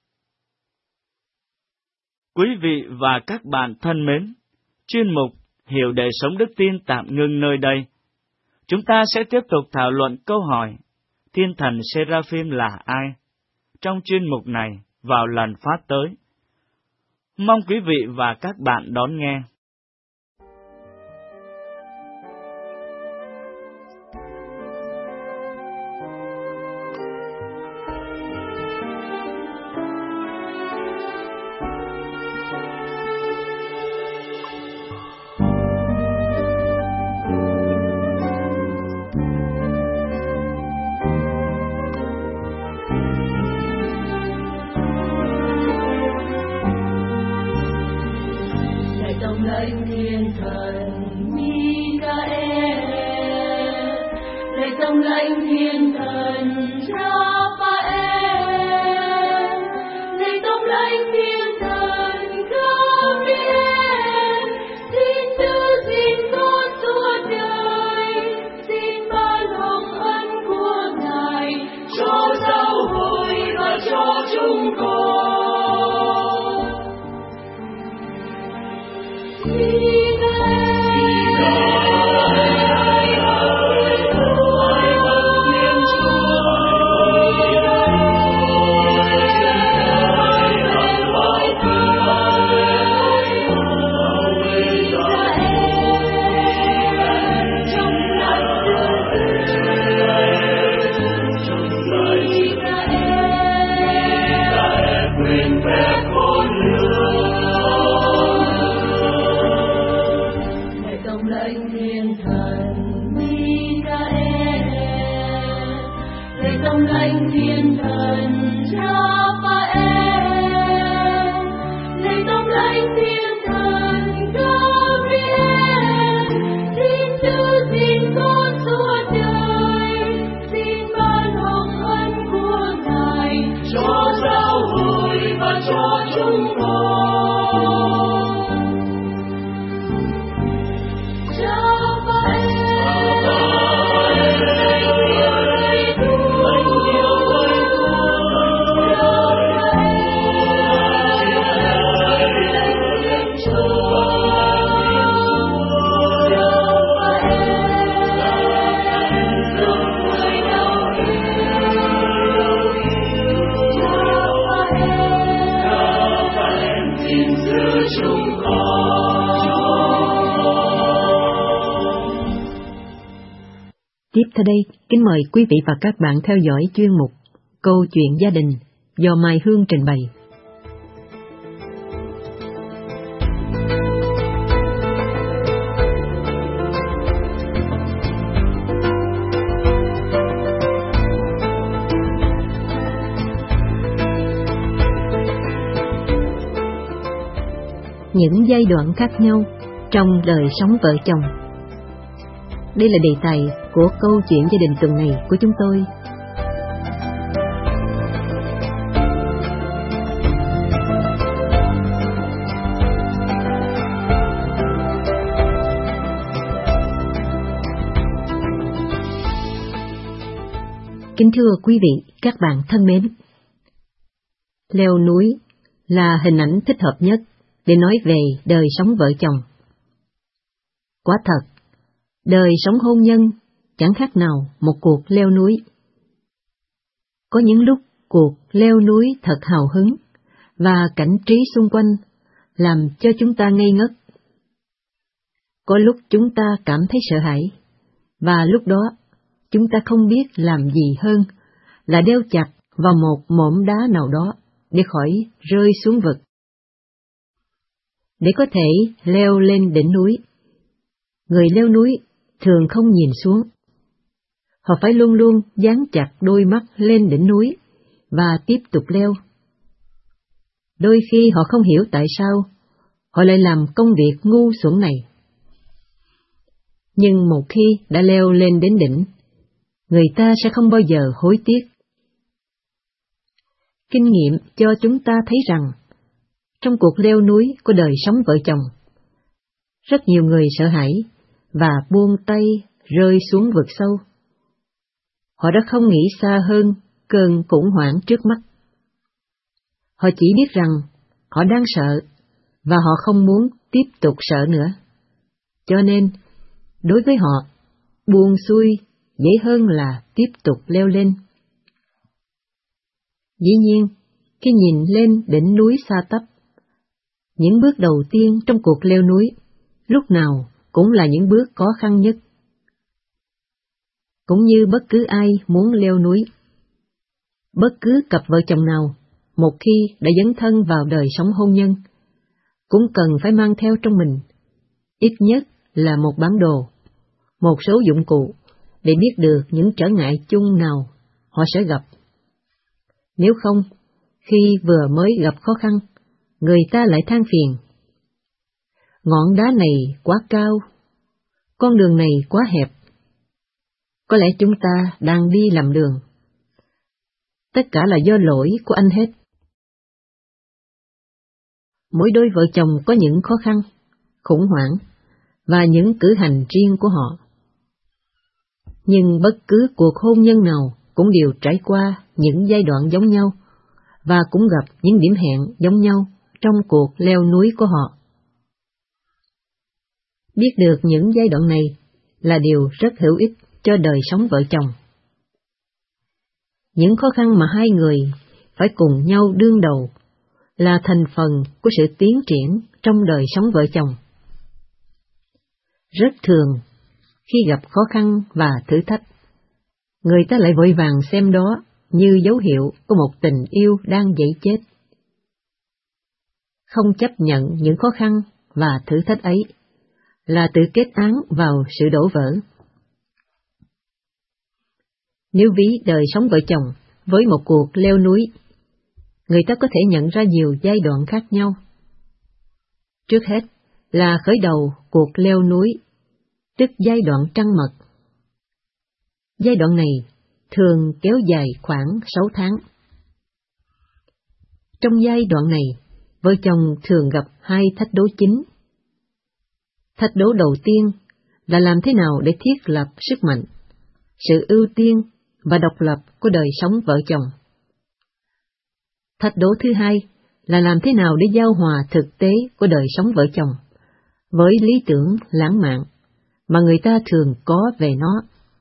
Quý vị và các bạn thân mến, chuyên mục Hiểu đời sống đức tin tạm ngưng nơi đây. Chúng ta sẽ tiếp tục thảo luận câu hỏi Thiên thần Seraphim là ai trong chuyên mục này vào lần phát tới. Mong quý vị và các bạn đón nghe. Tổng chúng con. Tiếp theo đây, kính mời quý vị và các bạn theo dõi chuyên mục Câu chuyện gia đình do Mai Hương trình bày. Những giai đoạn khác nhau trong đời sống vợ chồng. Đây là đề tài của câu chuyện gia đình tuần này của chúng tôi. Kính thưa quý vị, các bạn thân mến, leo núi là hình ảnh thích hợp nhất để nói về đời sống vợ chồng. Quả thật, đời sống hôn nhân chẳng khác nào một cuộc leo núi. Có những lúc cuộc leo núi thật hào hứng và cảnh trí xung quanh làm cho chúng ta ngây ngất. Có lúc chúng ta cảm thấy sợ hãi, và lúc đó chúng ta không biết làm gì hơn là đeo chặt vào một mỏm đá nào đó để khỏi rơi xuống vực. Để có thể leo lên đỉnh núi, người leo núi thường không nhìn xuống. Họ phải luôn luôn dán chặt đôi mắt lên đỉnh núi và tiếp tục leo. Đôi khi họ không hiểu tại sao họ lại làm công việc ngu xuẩn này. Nhưng một khi đã leo lên đến đỉnh, người ta sẽ không bao giờ hối tiếc. Kinh nghiệm cho chúng ta thấy rằng, trong cuộc leo núi của đời sống vợ chồng, rất nhiều người sợ hãi và buông tay rơi xuống vực sâu. Họ đã không nghĩ xa hơn cơn khủng hoảng trước mắt. Họ chỉ biết rằng họ đang sợ và họ không muốn tiếp tục sợ nữa. Cho nên, đối với họ, buông xuôi dễ hơn là tiếp tục leo lên. Dĩ nhiên, khi nhìn lên đỉnh núi xa tắp, những bước đầu tiên trong cuộc leo núi lúc nào cũng là những bước khó khăn nhất. Cũng như bất cứ ai muốn leo núi, bất cứ cặp vợ chồng nào, một khi đã dấn thân vào đời sống hôn nhân, cũng cần phải mang theo trong mình ít nhất là một bản đồ, một số dụng cụ để biết được những trở ngại chung nào họ sẽ gặp. Nếu không, khi vừa mới gặp khó khăn, người ta lại than phiền: ngọn đá này quá cao, con đường này quá hẹp. Có lẽ chúng ta đang đi lầm đường. Tất cả là do lỗi của anh hết. Mỗi đôi vợ chồng có những khó khăn, khủng hoảng và những cử hành riêng của họ. Nhưng bất cứ cuộc hôn nhân nào cũng đều trải qua những giai đoạn giống nhau, và cũng gặp những điểm hẹn giống nhau trong cuộc leo núi của họ. Biết được những giai đoạn này là điều rất hữu ích cho đời sống vợ chồng. Những khó khăn mà hai người phải cùng nhau đương đầu là thành phần của sự tiến triển trong đời sống vợ chồng. Rất thường, khi gặp khó khăn và thử thách, người ta lại vội vàng xem đó như dấu hiệu của một tình yêu đang dậy chết. Không chấp nhận những khó khăn và thử thách ấy là tự kết án vào sự đổ vỡ. Nếu ví đời sống vợ chồng với một cuộc leo núi, người ta có thể nhận ra nhiều giai đoạn khác nhau. Trước hết là khởi đầu cuộc leo núi, tức giai đoạn trăng mật. Giai đoạn này thường kéo dài khoảng sáu tháng. Trong giai đoạn này, vợ chồng thường gặp hai thách đố chính. Thách đố đầu tiên là làm thế nào để thiết lập sức mạnh, sự ưu tiên và độc lập của đời sống vợ chồng. Thách đố thứ hai là làm thế nào để giao hòa thực tế của đời sống vợ chồng với lý tưởng lãng mạn mà người ta thường có về nó.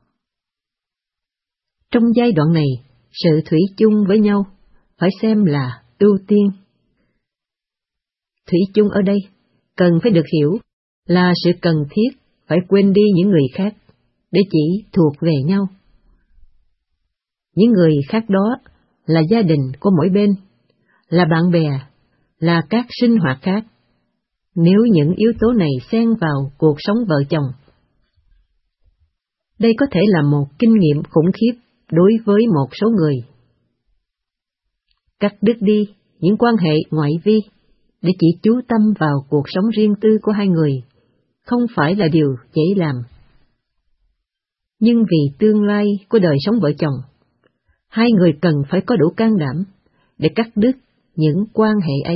Trong giai đoạn này, sự thủy chung với nhau phải xem là ưu tiên. Thủy chung ở đây cần phải được hiểu là sự cần thiết phải quên đi những người khác để chỉ thuộc về nhau. Những người khác đó là gia đình của mỗi bên, là bạn bè, là các sinh hoạt khác. Nếu những yếu tố này xen vào cuộc sống vợ chồng, đây có thể là một kinh nghiệm khủng khiếp đối với một số người. Cắt đứt đi những quan hệ ngoại vi để chỉ chú tâm vào cuộc sống riêng tư của hai người không phải là điều dễ làm. Nhưng vì tương lai của đời sống vợ chồng, hai người cần phải có đủ can đảm để cắt đứt những quan hệ ấy.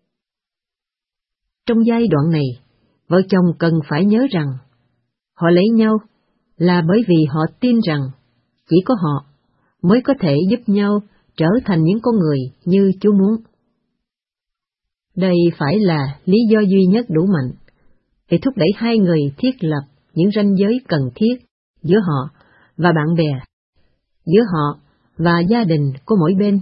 Trong giai đoạn này, vợ chồng cần phải nhớ rằng họ lấy nhau là bởi vì họ tin rằng chỉ có họ mới có thể giúp nhau trở thành những con người như Chúa muốn. Đây phải là lý do duy nhất đủ mạnh để thúc đẩy hai người thiết lập những ranh giới cần thiết giữa họ và bạn bè, giữa họ và gia đình của mỗi bên.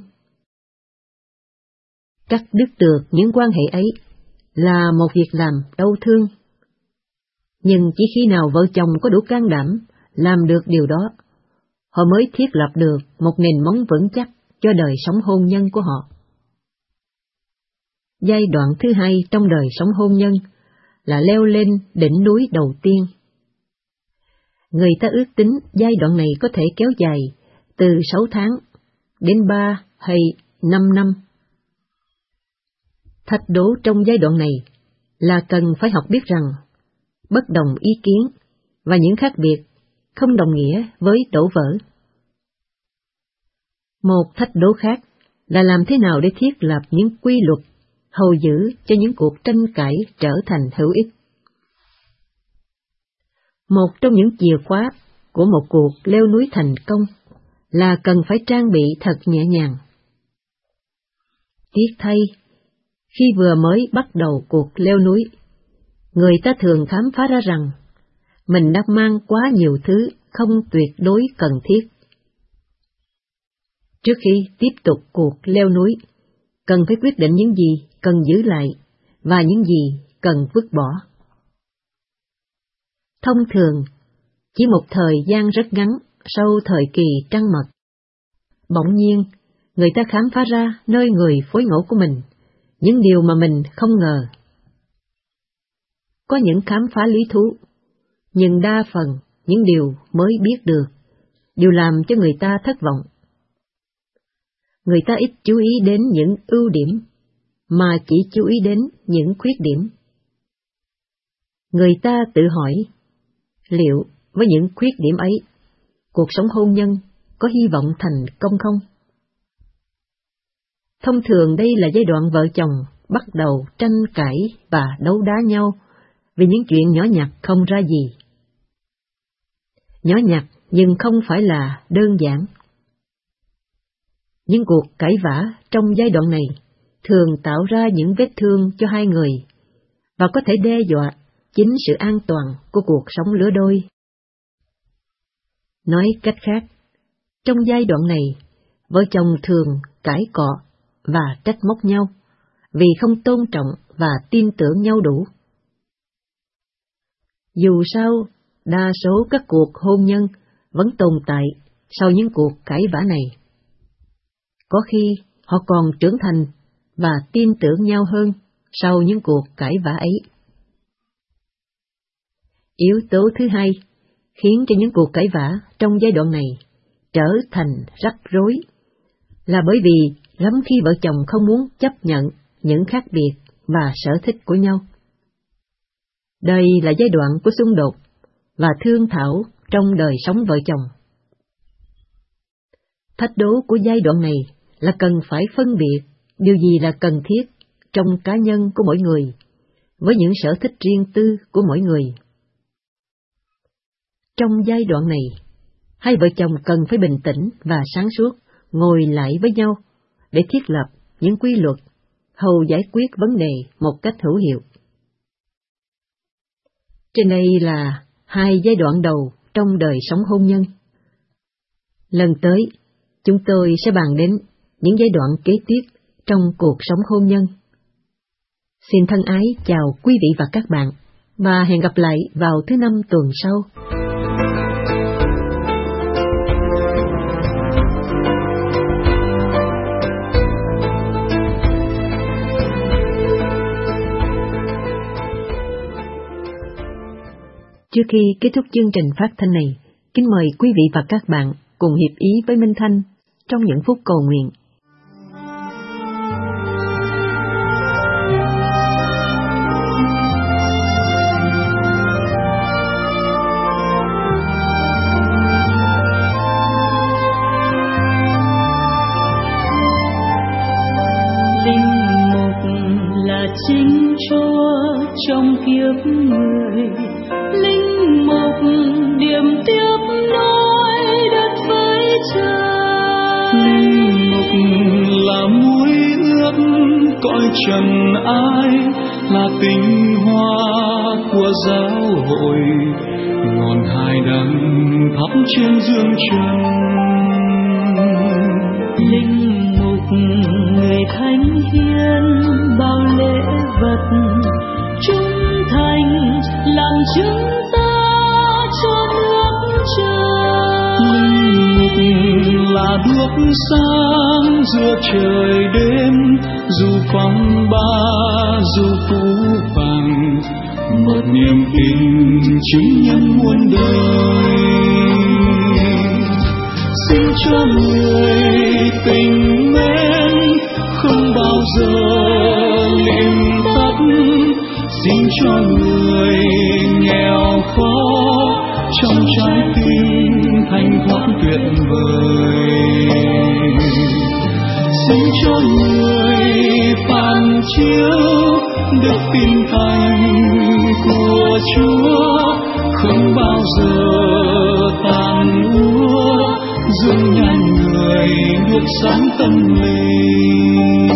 Cắt đứt được những quan hệ ấy là một việc làm đau thương. Nhưng chỉ khi nào vợ chồng có đủ can đảm làm được điều đó, họ mới thiết lập được một nền móng vững chắc cho đời sống hôn nhân của họ. Giai đoạn thứ hai trong đời sống hôn nhân là leo lên đỉnh núi đầu tiên. Người ta ước tính giai đoạn này có thể kéo dài từ sáu tháng đến ba hay năm năm. Thách đố trong giai đoạn này là cần phải học biết rằng bất đồng ý kiến và những khác biệt không đồng nghĩa với đổ vỡ. Một thách đố khác là làm thế nào để thiết lập những quy luật hầu giữ cho những cuộc tranh cãi trở thành hữu ích. Một trong những chìa khóa của một cuộc leo núi thành công là cần phải trang bị thật nhẹ nhàng. Tiếc thay, khi vừa mới bắt đầu cuộc leo núi, người ta thường khám phá ra rằng mình đã mang quá nhiều thứ không tuyệt đối cần thiết. Trước khi tiếp tục cuộc leo núi, cần phải quyết định những gì cần giữ lại và những gì cần vứt bỏ. Thông thường, chỉ một thời gian rất ngắn sau thời kỳ trăng mật, bỗng nhiên người ta khám phá ra nơi người phối ngẫu của mình những điều mà mình không ngờ. Có những khám phá lý thú, nhưng đa phần những điều mới biết được đều làm cho người ta thất vọng. Người ta ít chú ý đến những ưu điểm, mà chỉ chú ý đến những khuyết điểm. Người ta tự hỏi, liệu với những khuyết điểm ấy, cuộc sống hôn nhân có hy vọng thành công không? Thông thường đây là giai đoạn vợ chồng bắt đầu tranh cãi và đấu đá nhau vì những chuyện nhỏ nhặt không ra gì. Nhỏ nhặt nhưng không phải là đơn giản. Những cuộc cãi vã trong giai đoạn này thường tạo ra những vết thương cho hai người và có thể đe dọa chính sự an toàn của cuộc sống lứa đôi. Nói cách khác, trong giai đoạn này, vợ chồng thường cãi cọ và trách móc nhau vì không tôn trọng và tin tưởng nhau đủ. Dù sao, đa số các cuộc hôn nhân vẫn tồn tại sau những cuộc cãi vã này. Có khi họ còn trưởng thành và tin tưởng nhau hơn sau những cuộc cãi vã ấy. Yếu tố thứ hai khiến cho những cuộc cãi vã trong giai đoạn này trở thành rắc rối là bởi vì lắm khi vợ chồng không muốn chấp nhận những khác biệt và sở thích của nhau. Đây là giai đoạn của xung đột và thương thảo trong đời sống vợ chồng. Thách đố của giai đoạn này là cần phải phân biệt điều gì là cần thiết trong cá nhân của mỗi người với những sở thích riêng tư của mỗi người. Trong giai đoạn này, hai vợ chồng cần phải bình tĩnh và sáng suốt ngồi lại với nhau để thiết lập những quy luật hầu giải quyết vấn đề một cách hữu hiệu. Trên đây là hai giai đoạn đầu trong đời sống hôn nhân. Lần tới, chúng tôi sẽ bàn đến những giai đoạn kế tiếp trong cuộc sống hôn nhân. Xin thân ái chào quý vị và các bạn, và hẹn gặp lại vào thứ năm tuần sau. Trước khi kết thúc chương trình phát thanh này, kính mời quý vị và các bạn cùng hiệp ý với Minh Thanh trong những phút cầu nguyện. Linh mục là chính Chúa trong kiếp người, linh mục điểm tiếp nối đất với trời. Linh mục là mối ước cõi trần ai, là tinh hoa của giáo hội, ngọn hải đăng thắp trên dương trần. Linh mục người thánh hiến bao lễ vật, trung thành làm chứng ta cho nước trời. Linh mục là đuốc sáng giữa trời đêm, dù phong ba dù phú vàng, một niềm tin chứng nhân muôn đời. Xin cho người tình mến không bao giờ liệm tắt, xin cho người nghèo khó trong trái tim thanh thoát tuyệt vời. Xin cho người phàm chiếu được tin thành của Chúa, không bao giờ tàn úa, dung nhan người được sáng tâm linh.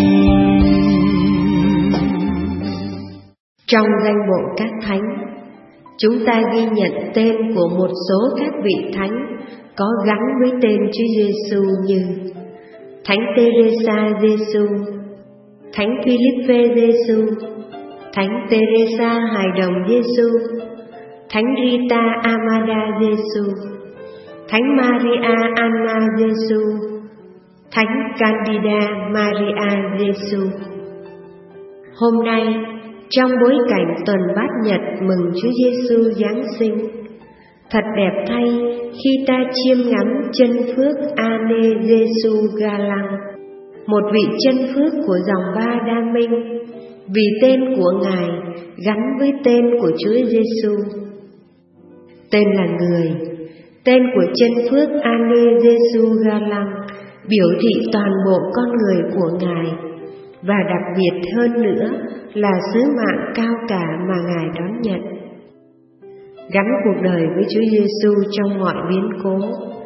Trong danh bộ các thánh, chúng ta ghi nhận tên của một số các vị thánh có gắn với tên Chúa Giêsu như Thánh Teresa Giêsu, Thánh Philippe Giêsu, Thánh Teresa Hài Đồng Giêsu, Thánh Rita Amada Giêsu, Thánh Maria Anna Giêsu, Thánh Candida Maria Giêsu. Hôm nay, trong bối cảnh tuần bát nhật mừng Chúa Giêsu Giáng sinh, thật đẹp thay khi ta chiêm ngắm chân phước Ane Giêsu Galang, một vị chân phước của dòng Ba Đa Minh, vì tên của Ngài gắn với tên của Chúa Giêsu. Tên là người, tên của chân phước Ane Giêsu Galang biểu thị toàn bộ con người của Ngài, và đặc biệt hơn nữa là sứ mạng cao cả mà Ngài đón nhận. Gắn cuộc đời với Chúa Giêsu trong mọi biến cố,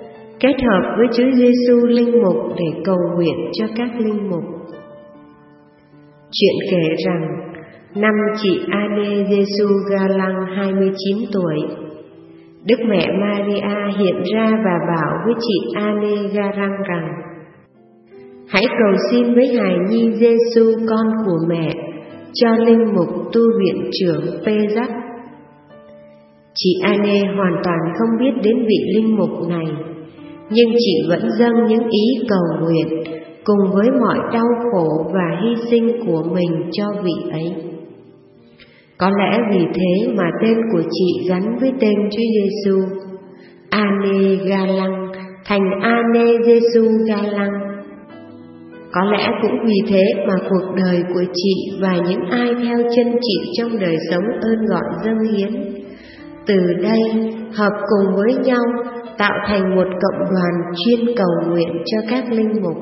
kết hợp với Chúa Giêsu linh mục để cầu nguyện cho các linh mục. Chuyện kể rằng, năm chị Anne Giêsu ga lăng hai mươi chín tuổi, Đức Mẹ Maria hiện ra và bảo với chị Anne ga lăng rằng: hãy cầu xin với hài nhi Giêsu con của mẹ cho linh mục tu viện trưởng Pê-rắc. Chị Anne hoàn toàn không biết đến vị linh mục này, nhưng chị vẫn dâng những ý cầu nguyện cùng với mọi đau khổ và hy sinh của mình cho vị ấy. Có lẽ vì thế mà tên của chị gắn với tên Chúa Giêsu, Anne ga lăng, thành Anne Giêsu ga lăng. Có lẽ cũng vì thế mà cuộc đời của chị và những ai theo chân chị trong đời sống ơn gọi dâng hiến, từ đây hợp cùng với nhau tạo thành một cộng đoàn chuyên cầu nguyện cho các linh mục.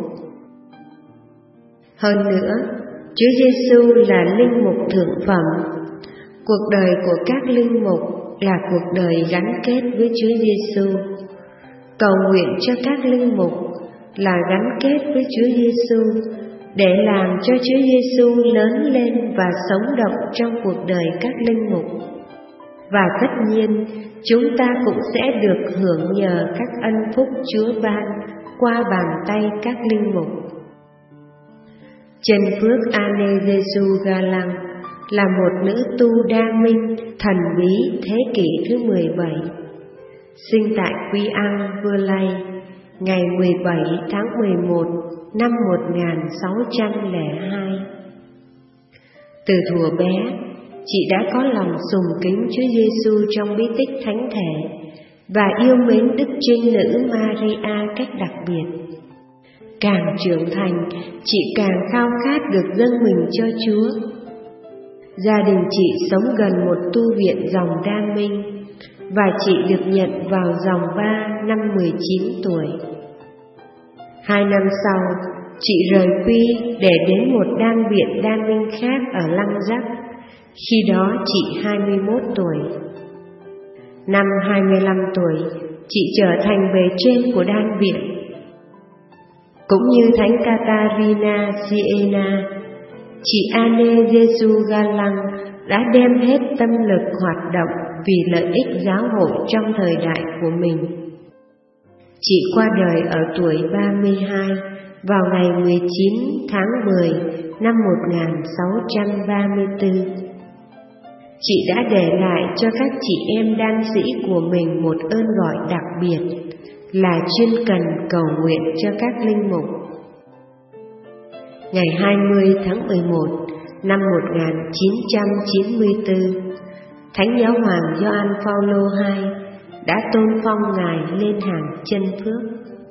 Hơn nữa, Chúa Giêsu là linh mục thượng phẩm. Cuộc đời của các linh mục là cuộc đời gắn kết với Chúa Giêsu. Cầu nguyện cho các linh mục là gắn kết với Chúa Giêsu để làm cho Chúa Giêsu lớn lên và sống động trong cuộc đời các linh mục. Và tất nhiên, chúng ta cũng sẽ được hưởng nhờ các ân phúc Chúa ban qua bàn tay các linh mục. Chân phước Anne Giêsu ga lăng là một nữ tu đa minh, thần bí thế kỷ thứ mười bảy, sinh tại Quy Ang, Vơ Lây, ngày mười bảy tháng mười một năm một nghìn sáu trăm lẻ hai. Từ thuở bé, chị đã có lòng sùng kính Chúa Giêsu trong bí tích thánh thể và yêu mến Đức Trinh Nữ Maria cách đặc biệt. Càng trưởng thành, chị càng khao khát được dâng mình cho Chúa. Gia đình chị sống gần một tu viện dòng Đa Minh và chị được nhận vào dòng ba năm mười chín tuổi. Hai năm sau, chị rời Quy để đến một đan viện Đa Minh khác ở Lăng Giắc. Khi đó chị hai mươi mốt tuổi. Năm hai mươi lăm tuổi, chị trở thành bề trên của đan viện. Cũng như Thánh Catarina Siena, chị Anne Giêsu ga lăng đã đem hết tâm lực hoạt động vì lợi ích giáo hội trong thời đại của mình. Chị qua đời ở tuổi ba mươi hai vào ngày mười chín tháng mười năm một nghìn sáu trăm ba mươi tư. Chị đã để lại cho các chị em đan sĩ của mình một ơn gọi đặc biệt là chuyên cần cầu nguyện cho các linh mục. Ngày hai mươi tháng mười một năm một nghìn chín trăm chín mươi tư, Thánh Giáo hoàng Gioan Phaolô hai đã tôn phong Ngài lên hàng chân phước.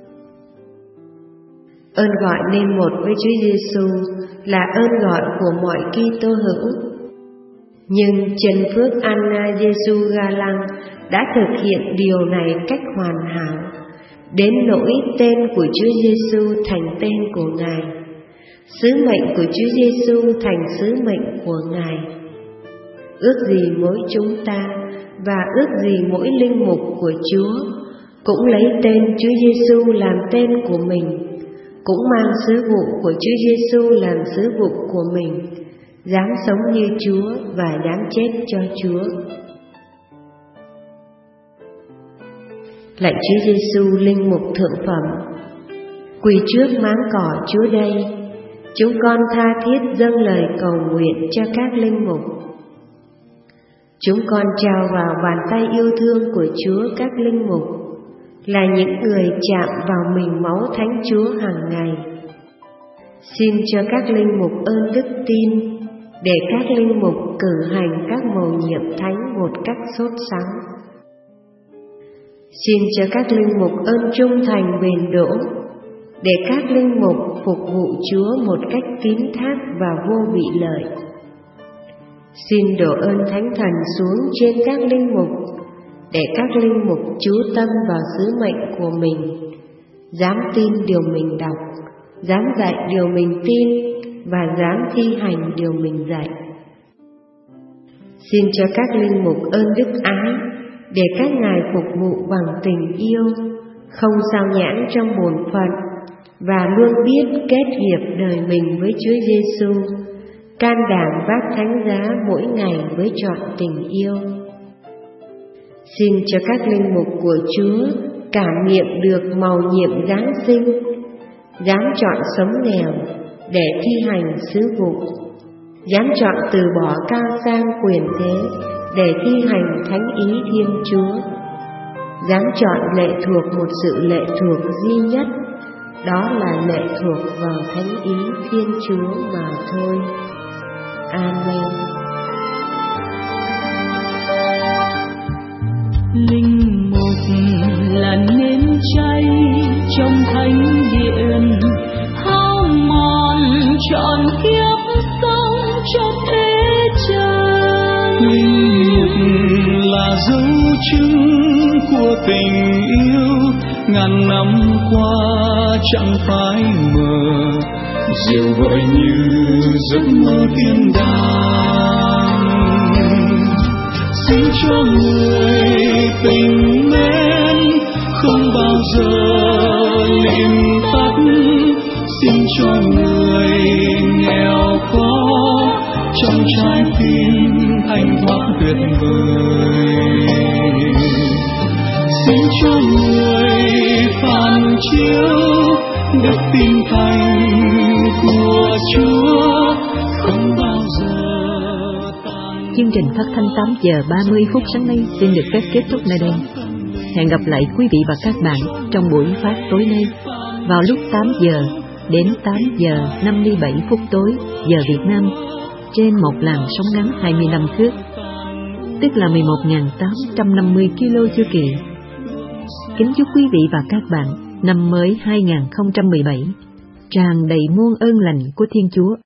Ơn gọi nên một với Chúa Giêsu là ơn gọi của mọi Kitô hữu. Nhưng chân phước Anna Giêsu ga lăng đã thực hiện điều này cách hoàn hảo, đến nỗi tên của Chúa Giêsu thành tên của Ngài, sứ mệnh của Chúa Giêsu thành sứ mệnh của Ngài. Ước gì mỗi chúng ta và ước gì mỗi linh mục của Chúa cũng lấy tên Chúa Giêsu làm tên của mình, cũng mang sứ vụ của Chúa Giêsu làm sứ vụ của mình, dám sống như Chúa và dám chết cho Chúa. Lạy Chúa Giêsu linh mục thượng phẩm, quỳ trước máng cỏ Chúa đây, chúng con tha thiết dâng lời cầu nguyện cho các linh mục. Chúng con trao vào bàn tay yêu thương của Chúa các linh mục, là những người chạm vào mình máu Thánh Chúa hàng ngày. Xin cho các linh mục ơn đức tin, để các linh mục cử hành các mầu nhiệm thánh một cách sốt sắng. Xin cho các linh mục ơn trung thành bền đỗ, để các linh mục phục vụ Chúa một cách tín thác và vô vị lợi. Xin đổ ơn Thánh Thần xuống trên các linh mục, để các linh mục chú tâm vào sứ mệnh của mình, dám tin điều mình đọc, dám dạy điều mình tin và dám thi hành điều mình dạy. Xin cho các linh mục ơn đức ái, để các ngài phục vụ bằng tình yêu không sao nhãng trong bổn phận và luôn biết kết hiệp đời mình với Chúa Giêsu, can đảm vác thánh giá mỗi ngày với trọn tình yêu. Xin cho các linh mục của Chúa cảm nghiệm được mầu nhiệm giáng sinh, dám chọn sống nghèo để thi hành sứ vụ, dám chọn từ bỏ cao sang quyền thế để thi hành thánh ý Thiên Chúa, dám chọn lệ thuộc một sự lệ thuộc duy nhất, đó là lệ thuộc vào thánh ý Thiên Chúa mà thôi. Amen. Linh mục là nến cháy trong thánh điện, hao mòn trọn kiếp sống cho thế gian. Linh mục là dấu chứng của tình yêu, ngàn năm qua chẳng phai mờ, dịu gọi như giấc mơ thiên đàng. Xin cho người tình mến không bao giờ lim tắt, xin cho người nghèo khó trong trái tim thanh thoát tuyệt vời. Xin cho người phản chiếu đức tin thành của Chúa không bao giờ tan. Chương trình phát thanh tám giờ ba mươi phút sáng nay xin được phép kết thúc nơi đây. Hẹn gặp lại quý vị và các bạn trong buổi phát tối nay vào lúc tám giờ đến tám giờ năm mươi bảy phút tối giờ Việt Nam trên một làn sóng ngắn hai mươi lăm thước, tức là mười một nghìn tám trăm năm mươi ki lô chu kỳ. Kính chúc quý vị và các bạn năm mới hai nghìn không trăm mười bảy tràn đầy muôn ơn lành của Thiên Chúa.